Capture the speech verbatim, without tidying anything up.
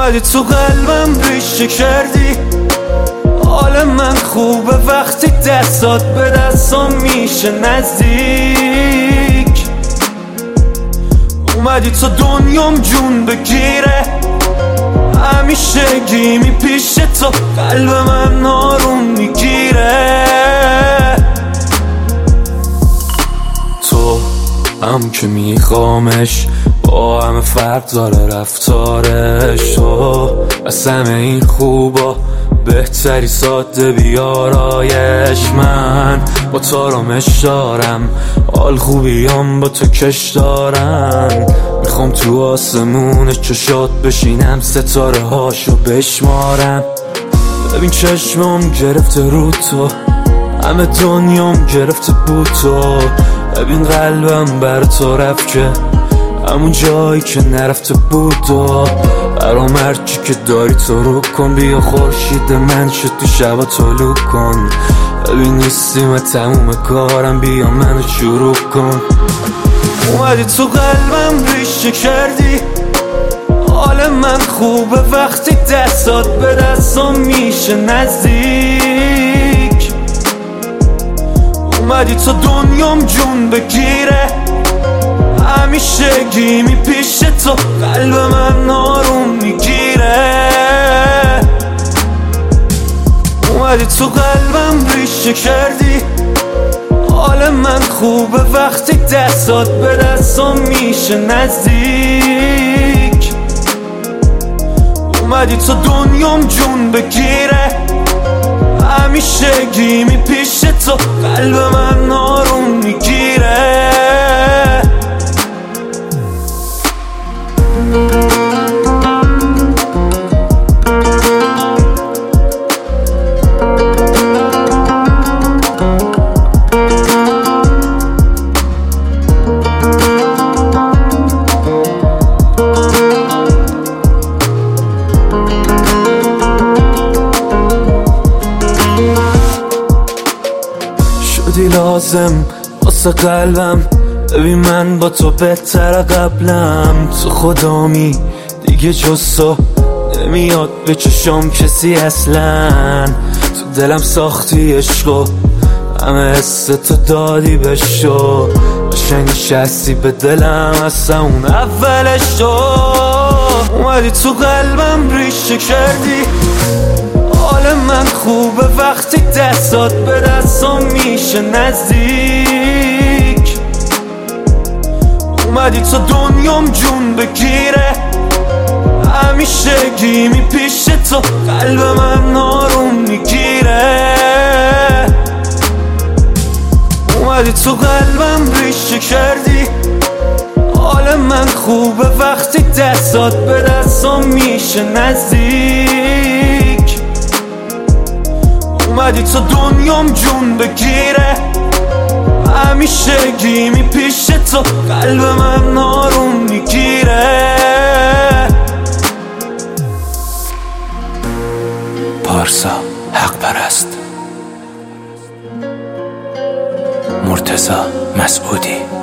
اومدی تو قلبم ریشه کردی. حال من خوبه وقتی دستات به دستام میشه نزدیک. اومدی تو دنیام جون بگیره، همیشه گیمی پیش تو قلب من آروم میگیره. تو هم که میخوامش با همه فرق داره رفتارش. تو از همه این خوبا بهتری ساده بیارایش. من با تارامش دارم، حال خوبیام با تو کش دارن. میخوام تو آسمون چشات بشینم، ستاره هاشو بشمارم. ببین چشمم گرفته رو تو، همه دنیام گرفته بود تو. ببین قلبم بر تو رفت که همون جایی که نرفته بود. و برام هرچی که داری تو رو کن، بیا خورشید من شد تو شبا طلوع کن. ببین نیستیم و تموم کارم، بیا منو شروع کن. اومدی تو قلبم ریشه کردی. حال من خوبه وقتی دستات به دستام میشه نزدیک. اومدی تو دنیام جون بگیره، همیشه گیمی پیش تو قلب من آروم میگیره. اومدی تو قلبم ریشه کردی. حال من خوبه وقتی دستات به دستام میشه نزدیک. اومدی تو دنیام جون بگیره، همیشه گیمی پیش تو قلب من آروم میگیره. شدی لازم واسه قلبم، ببین من با تو بهتر قبلم. تو خدامی دیگه جز تو نمیاد به چشام کسی اصلا. تو دلم ساختی عشقو، همه حس تو دادی بشو. قشنگ نشستی به دلم اصلا اون اولش تو. اومدی تو قلبم ریشه کردی. حال من خوبه وقتی دستات به دستام میشه نزدیک. اومدی تو دنیام جون بگیره، همیشه گیمی پیش تو قلب من آروم میگیره. اومدی تو قلبم ریشه کردی. حال من خوبه وقتی دستات به دستام میشه نزدیک. اومدی تو دنیام جون بگیره، همیشه گیمی پیش تو قلب من آروم میگیره. پارسا حق پرست، مرتضی مسعودی.